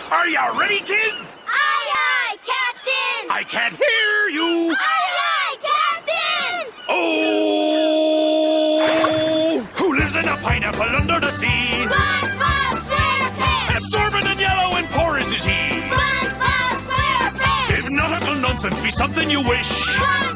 Are you ready, kids? Aye, aye, Captain! I can't hear you. Aye, aye, Captain! Oh! Who lives in a pineapple under the sea? SpongeBob SquarePants! Absorbent and yellow and porous is he. SpongeBob SquarePants! If nautical nonsense be something you wish, SpongeBob